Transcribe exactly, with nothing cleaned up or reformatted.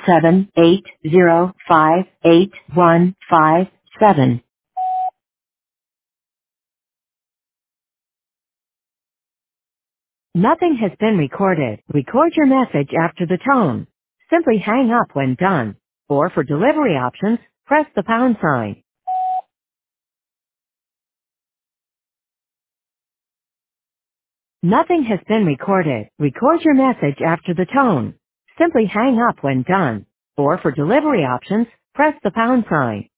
seven eight zero five eight one five seven. Nothing has been recorded. Record your message after the tone. Simply hang up when done. Or for delivery options, press the pound sign. Nothing has been recorded. Record your message after the tone. Simply hang up when done. Or for delivery options, press the pound sign.